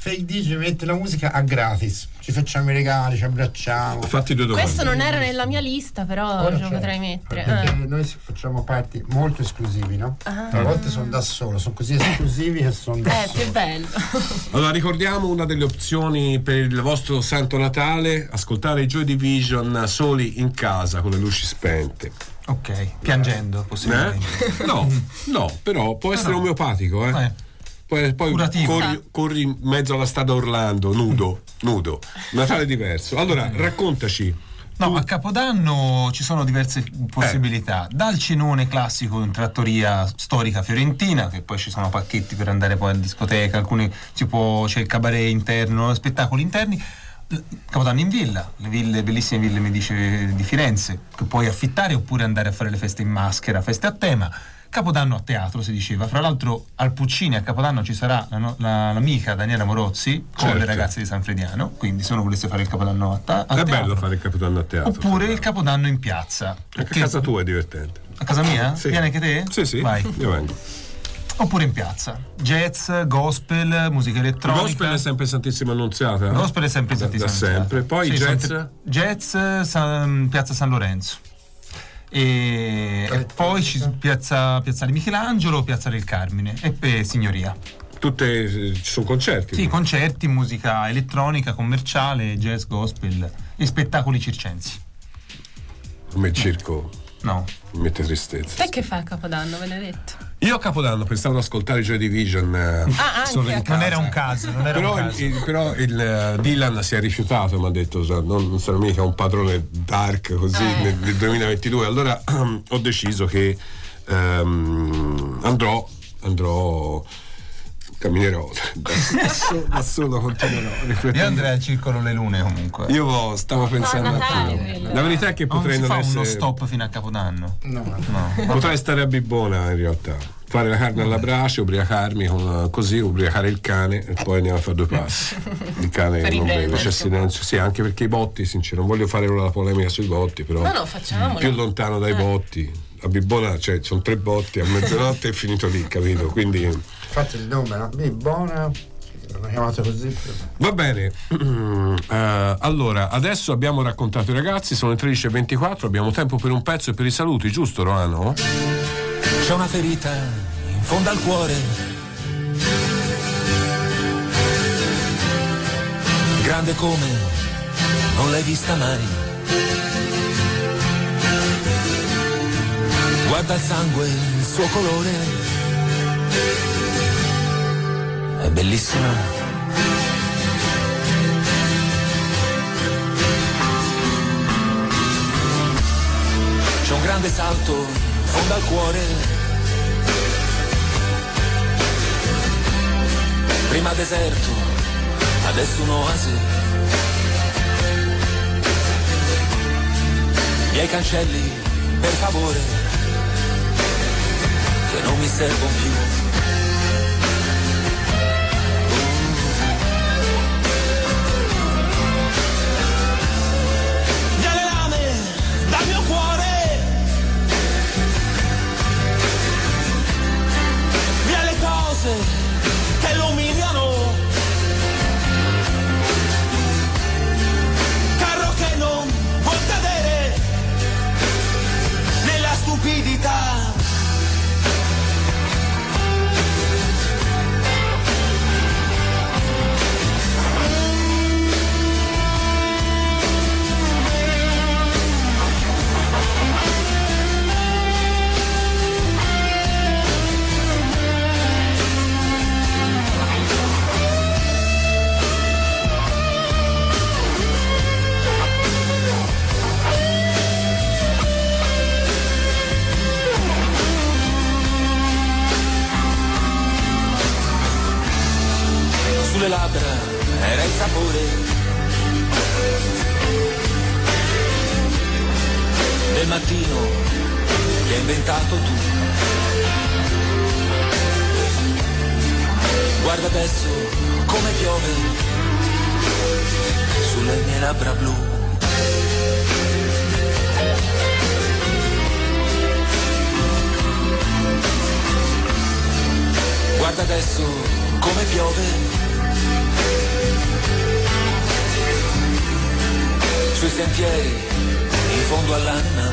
Fake DJ mette la musica a gratis, ci facciamo i regali, ci abbracciamo. Fatti 2 domande. Questo non era nella mia lista, però lo potrei mettere. Perché noi facciamo parti molto esclusivi, no? A volte sono da solo, sono così esclusivi che sono da solo. Più bello. Allora ricordiamo una delle opzioni per il vostro Santo Natale: ascoltare i Joy Division soli in casa con le luci spente. Ok, piangendo possibilmente. No, però può essere omeopatico, Poi corri in mezzo alla strada Orlando, nudo. Natale diverso. Allora, raccontaci. No, a Capodanno ci sono diverse possibilità. Dal cenone classico in trattoria storica fiorentina, che poi ci sono pacchetti per andare poi in discoteca, c'è il cabaret interno, spettacoli interni. Capodanno in villa, bellissime ville di Firenze, che puoi affittare oppure andare a fare le feste in maschera, feste a tema. Capodanno a teatro si diceva, fra l'altro al Puccini a Capodanno ci sarà l'amica Daniela Morozzi con le ragazze di San Frediano, quindi se uno volesse fare il Capodanno a teatro. È bello fare il Capodanno a teatro. Oppure il Capodanno in piazza. Anche a casa tua è divertente. A casa mia? Sì. Vieni anche te? Sì, vai. Io vengo. Oppure in piazza. Jazz, gospel, musica elettronica. Gospel è sempre Santissima Annunziata? Gospel è sempre Santissima Annunziata. Da sempre. Poi jazz, Piazza San Lorenzo. E poi Piazzale Michelangelo, Piazzale del Carmine e Signoria. Ci sono concerti? Sì, concerti, musica elettronica, commerciale, jazz, gospel e spettacoli circensi. A me il circo mi mette tristezza. Te che fai a Capodanno, Benedetto? Io a Capodanno pensavo ad ascoltare Joy Division. Non era un caso. Però il Dylan si è rifiutato, mi ha detto non sarà mica un padrone dark così nel 2022. Allora ho deciso che andrò camminerò da solo continuerò riflettendo. Io andrei al Circolo Le Lune comunque. Io stavo pensando la verità è che potrei non essere uno stop fino a Capodanno. No. Potrei stare a Bibbona in realtà, fare la carne alla brace, ubriacarmi ubriacare il cane e poi andiamo a fare 2 passi. Il cane non beve, c'è silenzio. Sì, anche perché i botti, sincero, non voglio fare la polemica sui botti, però facciamolo. Più lontano dai botti. A Bibbona sono 3 botti a mezzanotte è finito lì, capito? Quindi infatti il nome, no? Bibbona, l'hanno chiamato così. Va bene. Allora, adesso abbiamo raccontato i ragazzi, sono le 13:24, abbiamo tempo per un pezzo e per i saluti, giusto Roano? C'è una ferita in fondo al cuore, grande come non l'hai vista mai. Guarda il sangue, il suo colore è bellissimo. C'è un grande salto in fondo al cuore, prima deserto, adesso un'oasi. Miei cancelli, per favore, che non mi servono più. Via le lame dal mio cuore, via le cose che lo umiliano, carro che non può cadere nella stupidità. Sulle labbra era il sapore del mattino che hai inventato tu. Guarda adesso come piove sulle mie labbra blu. Guarda adesso come piove sui sentieri in fondo all'anima,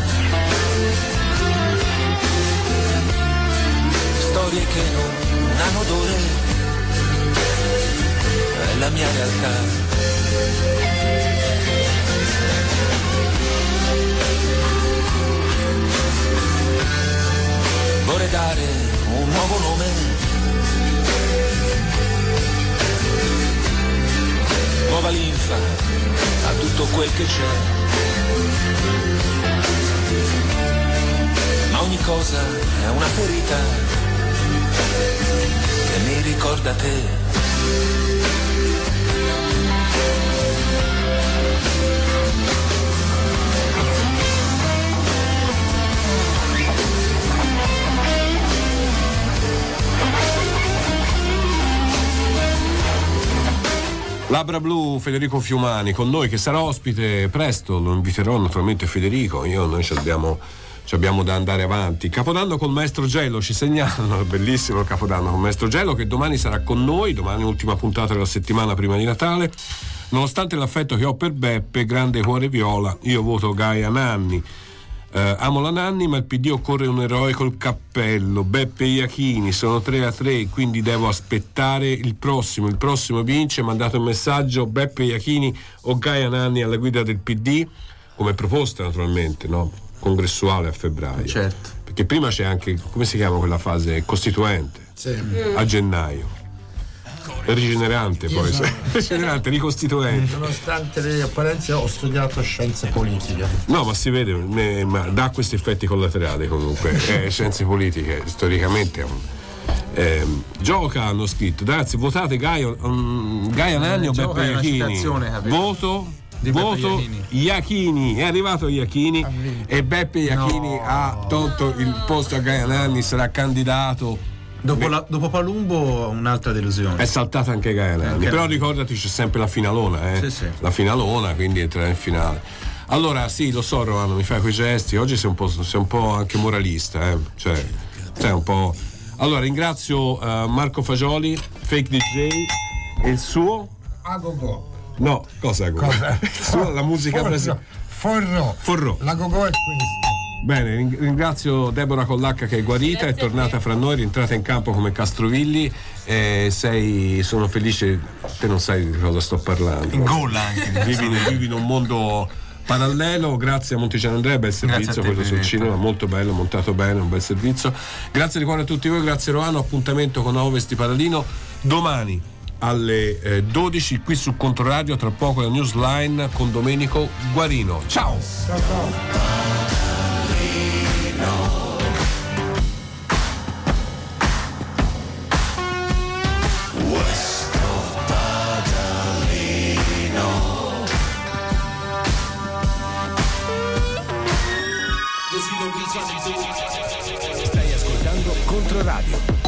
storie che non hanno odore, è la mia realtà. Vorrei dare un nuovo nome, nuova linfa a tutto quel che c'è, ma ogni cosa è una ferita che mi ricorda te. Labbra Blu, Federico Fiumani con noi, che sarà ospite presto, lo inviterò naturalmente Federico, noi ci abbiamo da andare avanti. Capodanno col Maestro Gello, ci segnalano, bellissimo il Capodanno col Maestro Gello, che domani sarà con noi, domani ultima puntata della settimana prima di Natale. Nonostante l'affetto che ho per Beppe, grande cuore viola, io voto Gaia Nanni. Amo la Nanni, ma il PD occorre un eroe col cappello. Beppe Iachini, sono 3-3, quindi devo aspettare il prossimo vince. Mandato un messaggio: Beppe Iachini o Gaia Nanni alla guida del PD, come proposta naturalmente, no? Congressuale a febbraio, certo, perché prima c'è anche, come si chiama quella fase, costituente, sì, a gennaio, rigenerante, poi rigenerante, ricostituente. Nonostante le apparenze, ho studiato scienze politiche. No, ma si vede, ma dà questi effetti collaterali comunque. Scienze politiche storicamente gioca, hanno scritto, ragazzi, votate Gaia Nanni o Beppe Iachini. Voto Iachini, è arrivato Iachini e Beppe Iachini ha tolto il posto a Gaia Nanni, sarà candidato. Dopo Palumbo un'altra delusione. È saltata anche Gaia Nanni, però ricordati c'è sempre la finalona, Sì. La finalona, quindi entrerà in finale. Allora sì, lo so Romano, mi fai quei gesti, oggi sei un po' anche moralista, cioè sei un po'. Allora ringrazio Marco Fagioli, Fake DJ e il suo Agogo. No, cosa Agogo? La musica Forró. La Gogo è questa. Bene, ringrazio Deborah Collacca che è guarita, è tornata fra noi, rientrata in campo come Castrovilli. Sono felice, te non sai di cosa sto parlando. In gol anche. Vivi in un mondo parallelo. Grazie a Monticello Andrea, bel servizio quello sul cinema, molto bello, montato bene, un bel servizio. Grazie di cuore a tutti voi, grazie Roano, appuntamento con Ovest di Padalino domani alle 12 qui su Controradio, tra poco la Newsline con Domenico Guarino. Ciao. Stai ascoltando Controradio.